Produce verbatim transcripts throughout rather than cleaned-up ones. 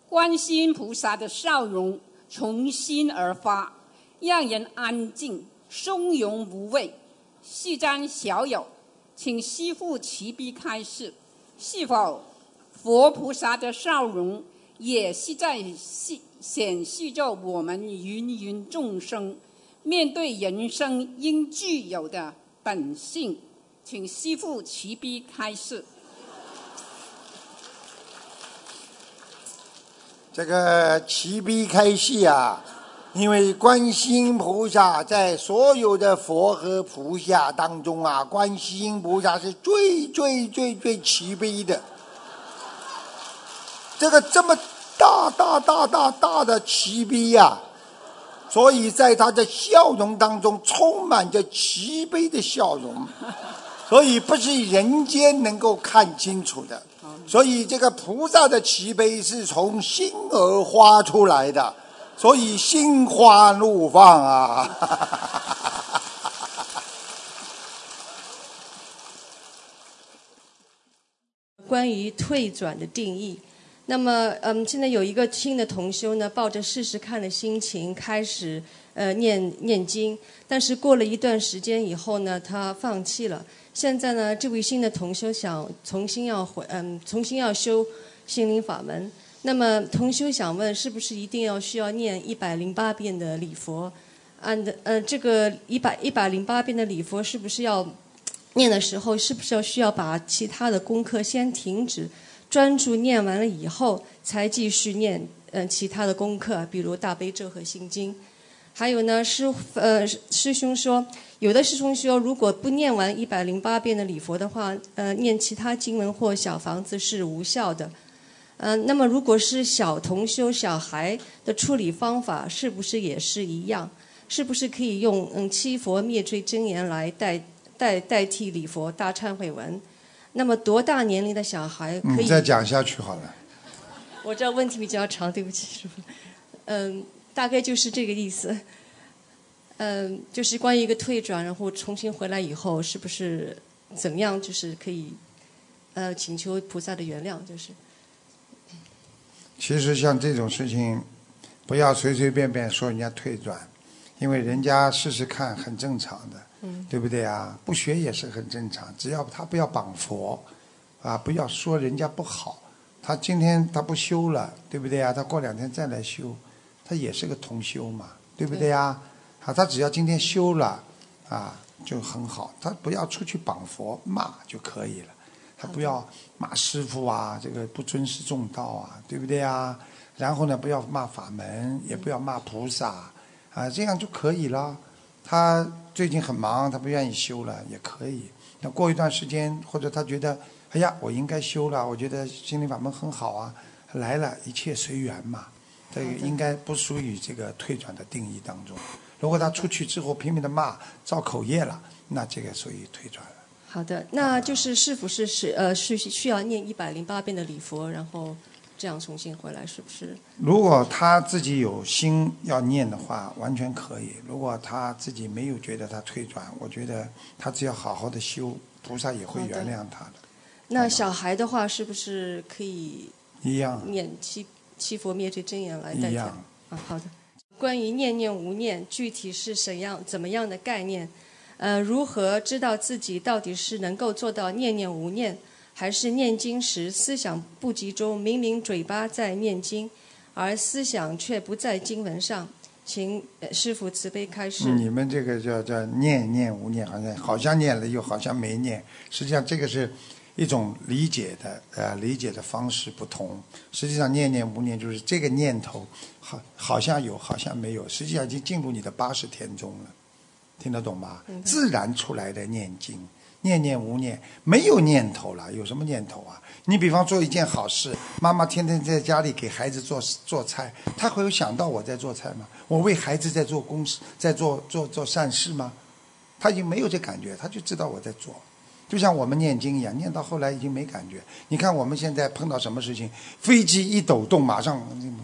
观世音菩萨的笑容从心而发，让人安静，从容无畏。是瞻小友，请师父慈悲开示，是否佛菩萨的笑容也是在显示着我们芸芸众生面对人生应具有的本性？请师父慈悲开示。 这个慈悲开示啊，因为观世音菩萨在所有的佛和菩萨当中啊，观世音菩萨是最最最最慈悲的。这个这么大大大大大的慈悲呀、啊，所以在他的笑容当中充满着慈悲的笑容，所以不是人间能够看清楚的。所以这个菩萨的慈悲是从心而发出来的，所以心花怒放啊！ 关于退转的定义，那么嗯，现在有一个新的同修呢，抱着试试看的心情开始呃念念经，但是过了一段时间以后呢，他放弃了。现在呢，这位新的同修想重新要回嗯重新要修心灵法门，那么同修想问，是不是一定要需要念一百零八遍的礼佛？按的呃这个一百一百零八遍的礼佛是不是要念的时候，是不是要需要把其他的功课先停止，专注念完了以后才继续念呃其他的功课，比如大悲咒和心经？还有呢，师呃师兄说，有的师兄说，如果不念完一百零八遍的礼佛的话，呃，念其他经文或小房子是无效的。呃，那么如果是小同修小孩的处理方法，是不是也是一样？是不是可以用嗯七佛灭罪真言来代代代替礼佛大忏悔文？那么多大年龄的小孩可以？ 你再讲下去好了。 我这问题比较长，对不起师父。嗯。大概就是这个意思，嗯，就是关于一个退转，然后重新回来以后，是不是怎么样，就是可以，呃，请求菩萨的原谅，就是。 其实像这种事情，不要随随便便说人家退转，因为人家试试看很正常的，嗯，对不对啊？不学也是很正常，只要他不要绑佛，啊，不要说人家不好，他今天他不修了，对不对啊？他过两天再来修。他也是个同修嘛，对不对呀？啊，他只要今天修了，啊，就很好。他不要出去绑佛骂就可以了，他不要骂师父啊，这个不尊师重道啊，对不对呀？然后呢，不要骂法门，也不要骂菩萨，啊，这样就可以了。他最近很忙，他不愿意修了，也可以。那过一段时间，或者他觉得，哎呀，我应该修了，我觉得心灵法门很好啊，来了，一切随缘嘛。这个应该不属于这个退转的定义当中。如果他出去之后拼命的骂、造口业了，那这个属于退转了。 好的，那就是是否是是呃是需要念一百零八遍的礼佛，然后这样重新回来，是不是？ 如果他自己有心要念的话，完全可以。如果他自己没有觉得他退转，我觉得他只要好好的修，菩萨也会原谅他的。 那小孩的话，是不是可以一样念七？七佛灭罪真言来代替啊，好的。关于念念无念，具体是怎样怎么样的概念？呃，如何知道自己到底是能够做到念念无念，还是念经时思想不集中，明明嘴巴在念经，而思想却不在经文上？请师父慈悲开示。 你们这个叫叫念念无念，好像好像念了又好像没念，实际上这个是一种理解的呃理解的方式不同。实际上念念无念就是这个念头好好像有好像没有，实际上已经进入你的八十天中了，听得懂吗？自然出来的念经，念念无念，没有念头了，有什么念头啊？你比方做一件好事，妈妈天天在家里给孩子做做菜，她会有想到我在做菜吗？我为孩子在做公事，在做做做善事吗？她已经没有这感觉，她就知道我在做。就像我们念经一样，念到后来已经没感觉。你看我们现在碰到什么事情，飞机一抖动，马上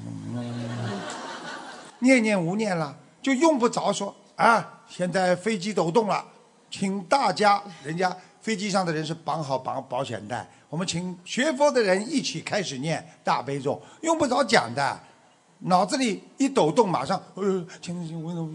念念无念了，就用不着说啊，现在飞机抖动了，请大家，人家飞机上的人是绑好绑保险带， 我们请学佛的人一起开始念大悲咒，用不着讲的，脑子里一抖动，马上呃，请请问，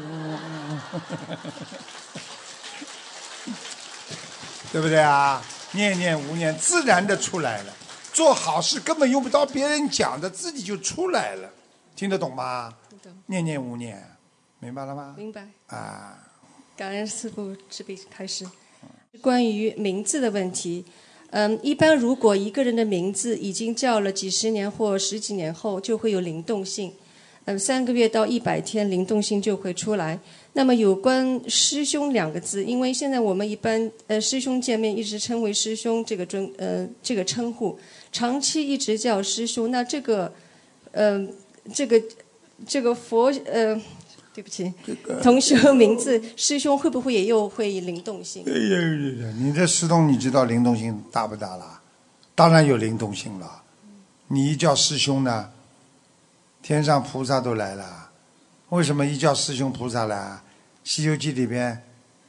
对不对啊？念念无念，自然的出来了。做好事根本用不着别人讲的，自己就出来了。听得懂吗？ 听懂。 念念无念，明白了吗？ 明白。 啊， 感恩师父慈悲开示。关于名字的问题，嗯，一般如果一个人的名字已经叫了几十年或十几年后，就会有灵动性。嗯，三个月到一百天，灵动性就会出来。那么有关师兄两个字，因为现在我们一般呃师兄见面一直称为师兄这个尊呃这个称呼，长期一直叫师兄，那这个呃这个这个佛呃。对不起，同修名字师兄会不会也又会灵动性？ 哎呀呀呀！你这师兄，你知道灵动性大不大啦？当然有灵动性了。你一叫师兄呢，天上菩萨都来了。为什么一叫师兄菩萨来？《西游记》里边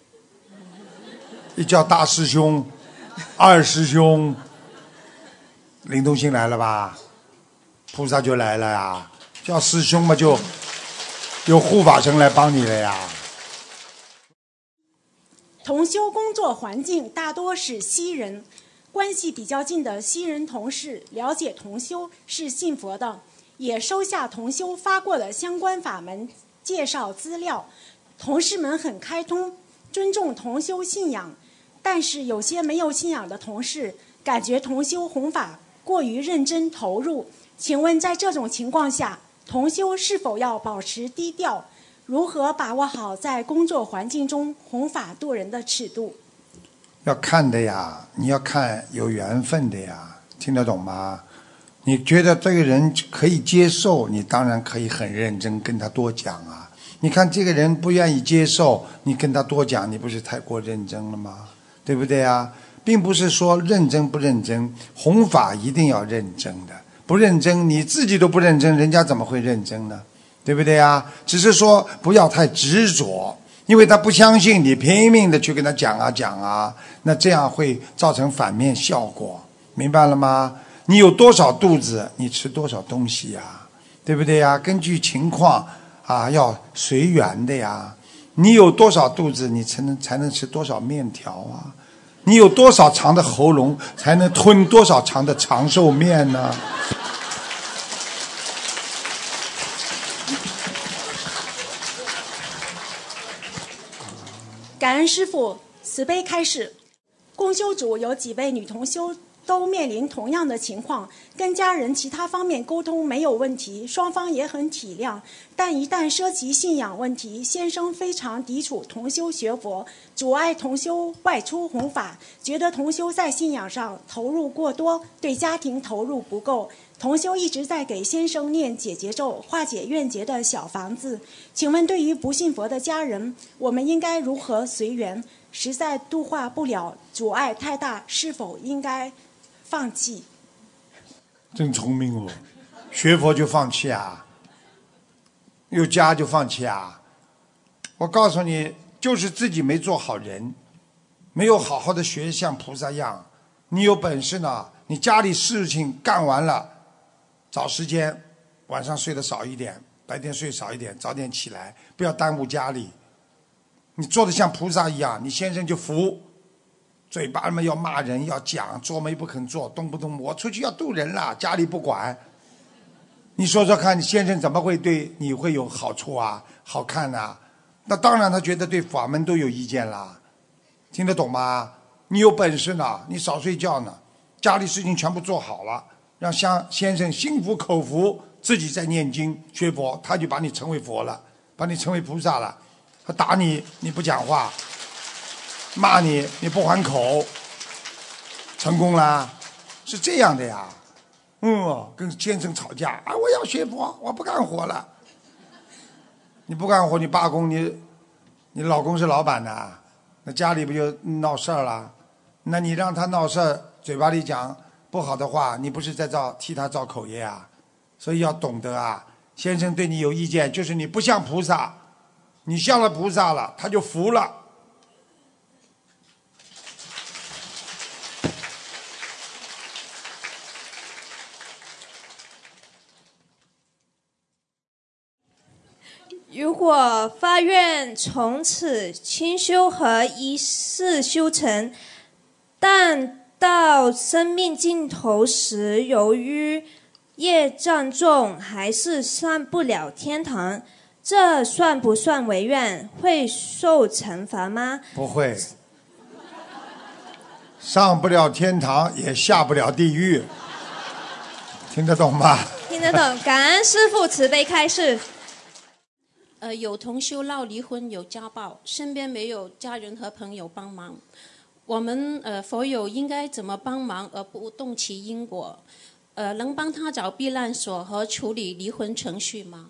一叫大师兄、二师兄，灵动性来了吧？菩萨就来了呀。叫师兄嘛就。有护法神来帮你了呀。 同修工作环境大多是西人，关系比较近的西人同事了解同修是信佛的，也收下同修发过的相关法门介绍资料。同事们很开通，尊重同修信仰，但是有些没有信仰的同事感觉同修弘法过于认真投入。请问在这种情况下，同修是否要保持低调？如何把握好在工作环境中弘法度人的尺度？ 要看的呀，你要看有缘分的呀，听得懂吗？你觉得这个人可以接受，你当然可以很认真跟他多讲啊。你看这个人不愿意接受，你跟他多讲，你不是太过认真了吗？对不对啊？并不是说认真不认真，弘法一定要认真的。不认真，你自己都不认真，人家怎么会认真呢？对不对啊？只是说不要太执着，因为他不相信你，拼命的去跟他讲啊讲啊，那这样会造成反面效果，明白了吗？你有多少肚子，你吃多少东西呀，对不对呀？根据情况啊，要随缘的呀。你有多少肚子，你才能才能吃多少面条啊？你有多少长的喉咙，才能吞多少长的长寿面呢？ 感恩师父慈悲开示。共修组有几位女同修都面临同样的情况，跟家人其他方面沟通没有问题，双方也很体谅，但一旦涉及信仰问题，先生非常抵触同修学佛，阻碍同修外出弘法，觉得同修在信仰上投入过多，对家庭投入不够。同修一直在给先生念解结咒，化解怨结的小房子。请问对于不信佛的家人，我们应该如何随缘？实在度化不了，阻碍太大，是否应该放弃？ 真聪明哦，学佛就放弃啊？有家就放弃啊？我告诉你，就是自己没做好人，没有好好的学像菩萨样。你有本事呢，你家里事情干完了，找时间，晚上睡得少一点，白天睡少一点，早点起来，不要耽误家里。你做的像菩萨一样，你先生就服，嘴巴里面要骂人，要讲，做没不肯做，动不动我出去要渡人了，家里不管。你说说看，你先生怎么会对你会有好处啊？好看啊？那当然，他觉得对法门都有意见啦。听得懂吗？你有本事呢，你少睡觉呢，家里事情全部做好了，让先先生心服口服，自己在念经学佛，他就把你成为佛了，把你成为菩萨了。他打你，你不讲话；骂你，你不还口，成功啦，是这样的呀。嗯，跟先生吵架啊，我要学佛，我不干活了。你不干活，你罢工，你你老公是老板的，那家里不就闹事儿了？那你让他闹事儿，嘴巴里讲不好的话，你不是在造替他造口业啊？所以要懂得啊，先生对你有意见，就是你不像菩萨。你像了菩萨了，他就服了。 如果发愿从此清修和一世修成，但到生命尽头时，由于业障重，还是上不了天堂，这算不算违愿？会受惩罚吗？ 不会，上不了天堂，也下不了地狱，听得懂吗？ 听得懂，感恩师父慈悲开示。 呃，有同修闹离婚，有家暴，身边没有家人和朋友帮忙，我们呃佛友应该怎么帮忙而不动其因果？呃，能帮他找避难所和处理离婚程序吗？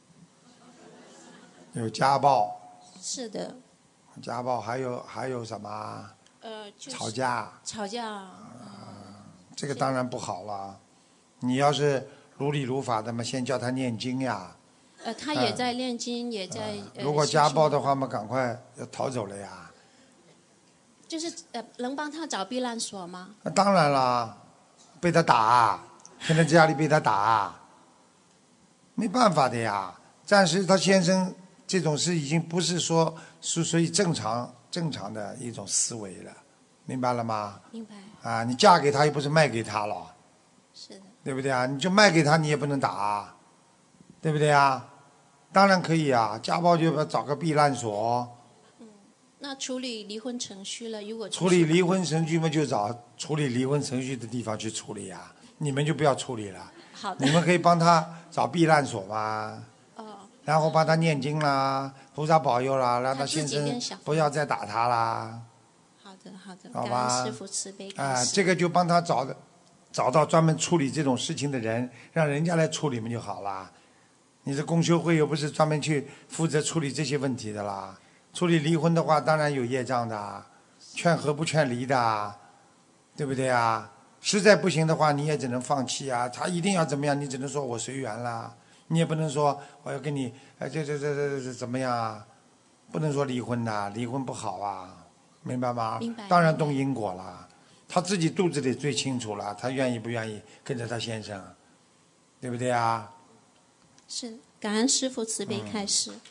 有家暴， 是的。 家暴还有还有什么？ 呃，就是、 吵架。 吵架。 啊、这个当然不好了。你要是如理如法的嘛，先叫他念经呀。 呃，他也在念经，嗯、也在、呃。 如果家暴的话嘛，赶快要逃走了呀。 就是呃，能帮他找避难所吗？ 那当然啦，被他打，现在家里被他打，没办法的呀。暂时他先生这种事已经不是说是属于正常正常的一种思维了，明白了吗？ 明白。 啊，你嫁给他又不是卖给他了， 是的， 对不对啊？你就卖给他，你也不能打，对不对啊？当然可以啊，家暴就找个避难所。 嗯，那处理离婚程序了，如果处理离婚程序嘛，就找处理离婚程序的地方去处理啊，你们就不要处理了。 好的。 你们可以帮他找避难所嘛。 哦。 然后帮他念经啦，菩萨保佑啦，让他先生不要再打他啦。 好的，好的。 好吧。 感恩师父慈悲。 啊，这个就帮他找的，找到专门处理这种事情的人，让人家来处理嘛就好啦。你这公修会又不是专门去负责处理这些问题的啦。处理离婚的话，当然有业障的，劝和不劝离的，对不对啊？实在不行的话，你也只能放弃啊。他一定要怎么样，你只能说我随缘啦。你也不能说我要跟你，哎，这这这这这怎么样啊？不能说离婚呐，离婚不好啊，明白吗？ 明白。 当然动因果了，他自己肚子里最清楚了，他愿意不愿意跟着他先生，对不对啊？ 是，感恩师父慈悲开示。嗯、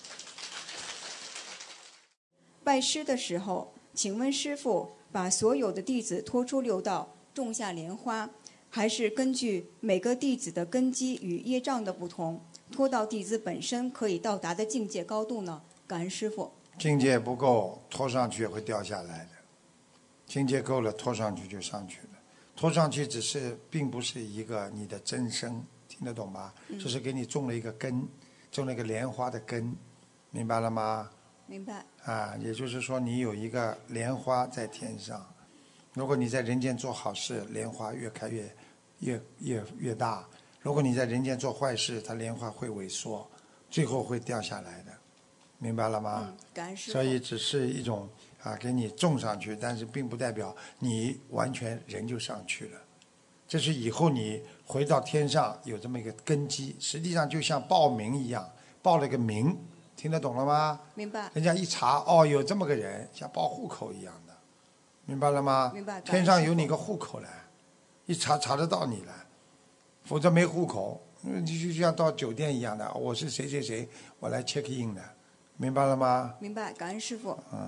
拜师的时候，请问师父，把所有的弟子拖出六道，种下莲花，还是根据每个弟子的根基与业障的不同，拖到弟子本身可以到达的境界高度呢？感恩师父。 境界不够，拖上去会掉下来的。境界够了，拖上去就上去了。拖上去只是并不是一个你的真身。听得懂吗？这是给你种了一个根，种了一个莲花的根，明白了吗？ 明白。 啊，也就是说你有一个莲花在天上，如果你在人间做好事，莲花越开越越越越大；如果你在人间做坏事，它莲花会萎缩，最后会掉下来的，明白了吗？ 嗯，感恩师父。 所以只是一种啊，给你种上去，但是并不代表你完全人就上去了。这是以后你回到天上有这么一个根基，实际上就像报名一样，报了个名，听得懂了吗？ 明白。 人家一查，哦，有这么个人，像报户口一样的，明白了吗？ 明白。 天上有你个户口来，一查查得到你来，否则没户口，你就像到酒店一样的，我是谁谁谁，我来 check in 的，明白了吗？ 明白，感恩师父。 嗯。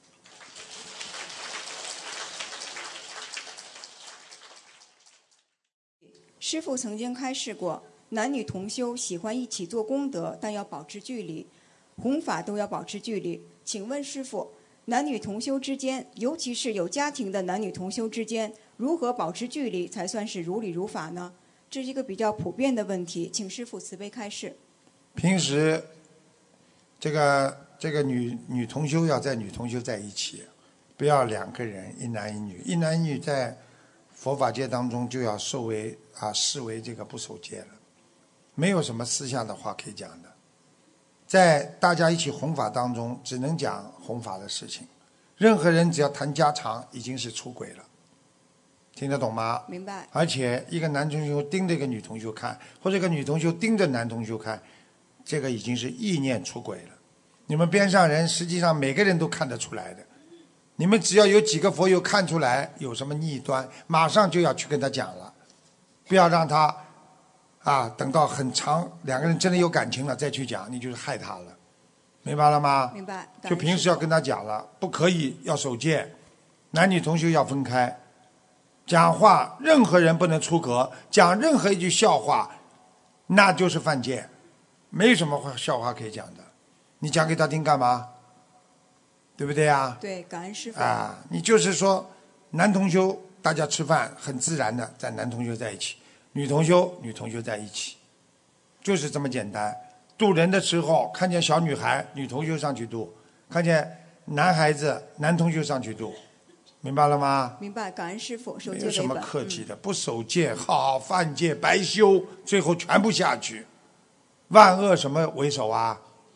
师父曾经开示过，男女同修喜欢一起做功德，但要保持距离，弘法都要保持距离。请问师父，男女同修之间，尤其是有家庭的男女同修之间，如何保持距离才算是如理如法呢？这是一个比较普遍的问题，请师父慈悲开示。 平时，这个这个女女同修要在女同修在一起，不要两个人一男一女，一男一女在佛法界当中就要受为啊视为这个不守戒了，没有什么私下的话可以讲的。在大家一起弘法当中，只能讲弘法的事情。任何人只要谈家常，已经是出轨了，听得懂吗？ 明白。 而且一个男同修盯着一个女同修看，或者一个女同修盯着男同修看，这个已经是意念出轨了。你们边上人实际上每个人都看得出来的。你们只要有几个佛友看出来有什么逆端，马上就要去跟他讲了，不要让他啊等到很长两个人真的有感情了再去讲，你就是害他了， 明白了吗？ 明白。 就平时要跟他讲了，不可以要守戒，男女同修要分开，讲话任何人不能出格，讲任何一句笑话，那就是犯戒，没有什么话笑话可以讲的。你讲给他听干嘛？对不对呀？ 对，感恩师父。 啊，你就是说，男同修大家吃饭很自然的在男同修在一起，女同修女同修在一起，就是这么简单。渡人的时候，看见小女孩，女同修上去渡；看见男孩子，男同修上去渡，明白了吗？ 明白，感恩师父，守没有什么戒为本。 客气的，不守戒，好犯戒，白修，最后全部下去，万恶什么为首啊？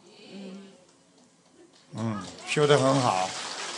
嗯，修得很好。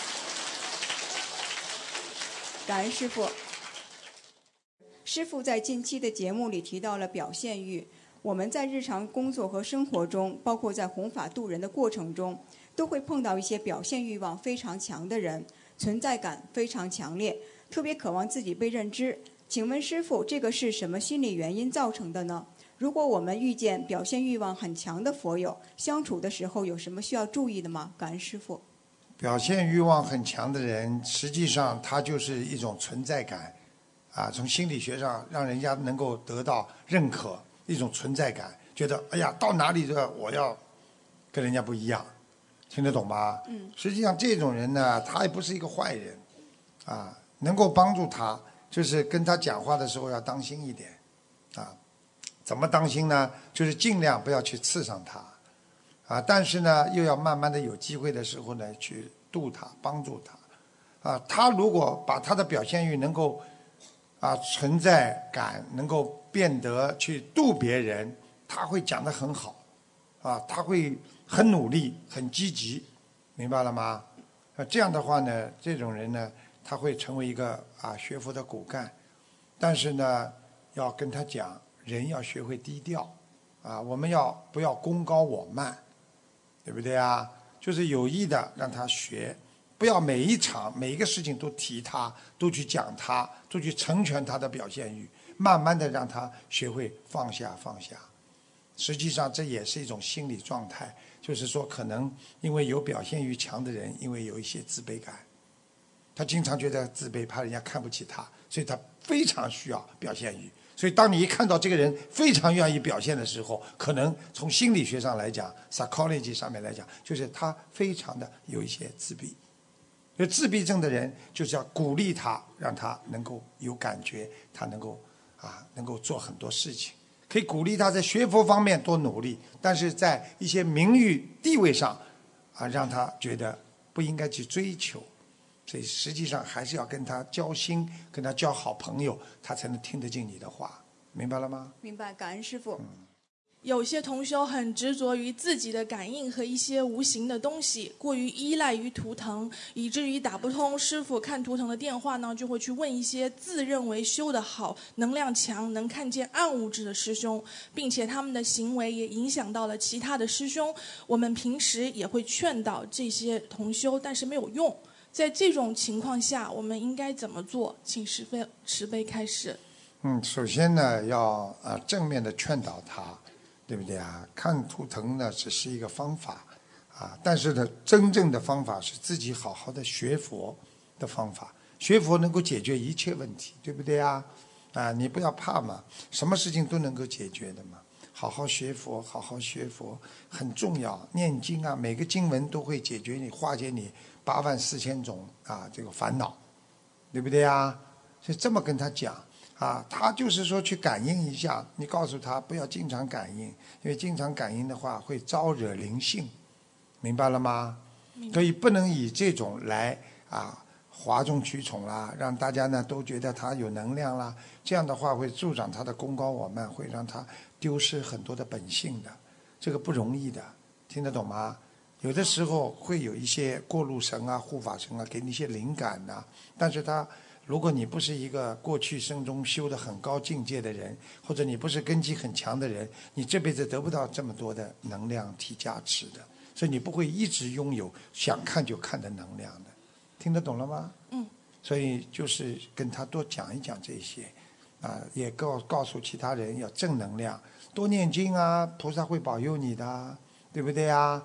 感恩师父。师父在近期的节目里提到了表现欲。我们在日常工作和生活中，包括在弘法度人的过程中，都会碰到一些表现欲望非常强的人，存在感非常强烈，特别渴望自己被认知。请问师父，这个是什么心理原因造成的呢？如果我们遇见表现欲望很强的佛友，相处的时候有什么需要注意的吗？感恩师父。 表现欲望很强的人，实际上他就是一种存在感，啊，从心理学上让人家能够得到认可。一种存在感，觉得哎呀，到哪里的我要跟人家不一样，听得懂吗？ 嗯。 实际上这种人呢，他也不是一个坏人，啊，能够帮助他，就是跟他讲话的时候要当心一点，啊，怎么当心呢？就是尽量不要去刺伤他，啊，但是呢，又要慢慢的有机会的时候呢，去度他，帮助他，啊，他如果把他的表现欲能够啊存在感能够变得去度别人，他会讲得很好，啊，他会很努力、很积极，明白了吗？啊，这样的话呢，这种人呢，他会成为一个啊学佛的骨干，但是呢，要跟他讲，人要学会低调，啊，我们要不要功高我慢，对不对啊？就是有意的让他学，不要每一场每一个事情都提他，都去讲他，都去成全他的表现欲。慢慢的让他学会放下放下，实际上这也是一种心理状态，就是说可能因为有表现欲强的人，因为有一些自卑感，他经常觉得自卑，怕人家看不起他，所以他非常需要表现欲。所以当你一看到这个人非常愿意表现的时候，可能从心理学上来讲 psychology 上面来讲，就是他非常的有一些自闭。有自闭症的人就是要鼓励他，让他能够有感觉，他能够啊，能够做很多事情，可以鼓励他在学佛方面多努力，但是在一些名誉地位上，啊，让他觉得不应该去追求，所以实际上还是要跟他交心，跟他交好朋友，他才能听得进你的话，明白了吗？ 明白，感恩师父。 嗯， 有些同修很执着于自己的感应和一些无形的东西，过于依赖于图腾，以至于打不通师父看图腾的电话呢，就会去问一些自认为修得好、能量强、能看见暗物质的师兄，并且他们的行为也影响到了其他的师兄。我们平时也会劝导这些同修，但是没有用。在这种情况下，我们应该怎么做？请慈悲慈悲开始。 嗯，首先呢，要呃正面的劝导他。对不对啊？看图腾呢只是一个方法，啊，但是呢，真正的方法是自己好好的学佛的方法。学佛能够解决一切问题，对不对啊？啊，你不要怕嘛，什么事情都能够解决的嘛。好好学佛，好好学佛很重要。念经啊，每个经文都会解决你、化解你八万四千种啊这个烦恼，对不对啊？所以这么跟他讲。啊，他就是说去感应一下，你告诉他不要经常感应，因为经常感应的话会招惹灵性，明白了吗？所以不能以这种来啊哗众取宠啦，让大家呢都觉得他有能量啦，这样的话会助长他的功高我慢，会让他丢失很多的本性的，这个不容易的，听得懂吗？有的时候会有一些过路神啊、护法神啊给你一些灵感呐、啊，但是他。如果你不是一个过去生中修得很高境界的人，或者你不是根基很强的人，你这辈子得不到这么多的能量体加持的，所以你不会一直拥有想看就看的能量的，听得懂了吗？ 嗯。 所以就是跟他多讲一讲这些，啊，也告告诉其他人要正能量，多念经啊，菩萨会保佑你的，对不对啊？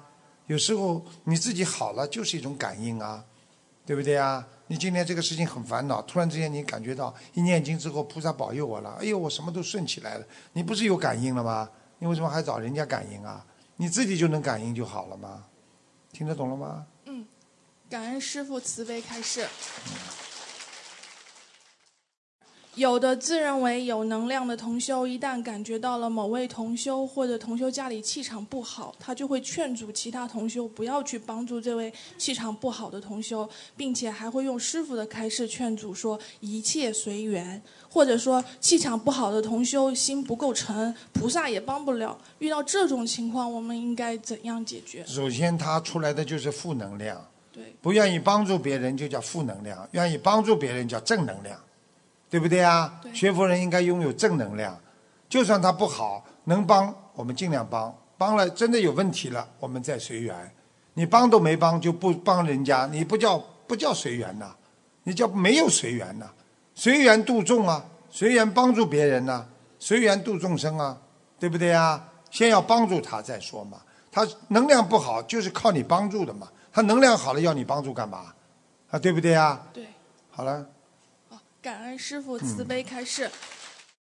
有时候你自己好了就是一种感应啊，对不对啊？你今天这个事情很烦恼，突然之间你感觉到一念经之后菩萨保佑我了，哎呦我什么都顺起来了，你不是有感应了吗？你为什么还找人家感应啊？你自己就能感应就好了吗？听得懂了吗？ 嗯，感恩师父慈悲开示。有的自认为有能量的同修，一旦感觉到了某位同修或者同修家里气场不好，他就会劝阻其他同修不要去帮助这位气场不好的同修，并且还会用师父的开示劝阻说一切随缘，或者说气场不好的同修心不够诚，菩萨也帮不了。遇到这种情况，我们应该怎样解决？ 首先他出来的就是负能量， 对， 不愿意帮助别人就叫负能量，愿意帮助别人叫正能量。对不对啊？ 对， 学佛人应该拥有正能量，就算他不好，能帮我们尽量帮，帮了真的有问题了，我们再随缘。你帮都没帮就不帮人家，你不叫不叫随缘呐，你叫没有随缘呐。随缘度众啊，随缘帮助别人呐、啊，随缘度众生啊，对不对啊？先要帮助他再说嘛。他能量不好就是靠你帮助的嘛，他能量好了要你帮助干嘛？啊，对不对啊？ 对。 好了。 感恩师父慈悲开示。